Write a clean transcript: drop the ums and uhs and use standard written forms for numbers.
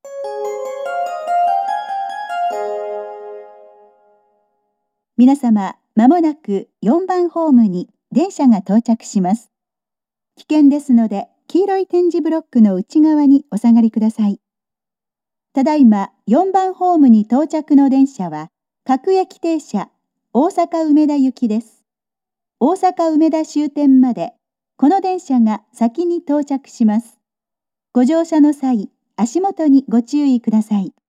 皆様、まもなく4番ホームに電車が到着します。危険ですので、黄色い点字ブロックの内側にお下がりください。ただいま4番ホームに到着の電車は、各駅停車、大阪梅田行きです。大阪梅田終点まで、この電車が先に到着します。ご乗車の際、足元にご注意ください。